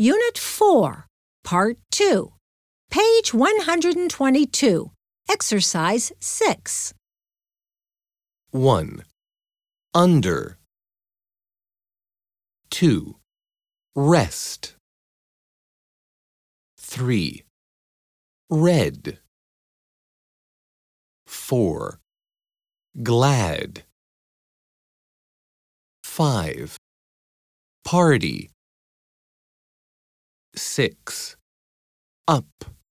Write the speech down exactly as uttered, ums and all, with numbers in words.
Unit four, Part two, page one hundred twenty-two, Exercise six. one. Under. two. Rest. three. Red. four. Glad. five. Party. six. Up.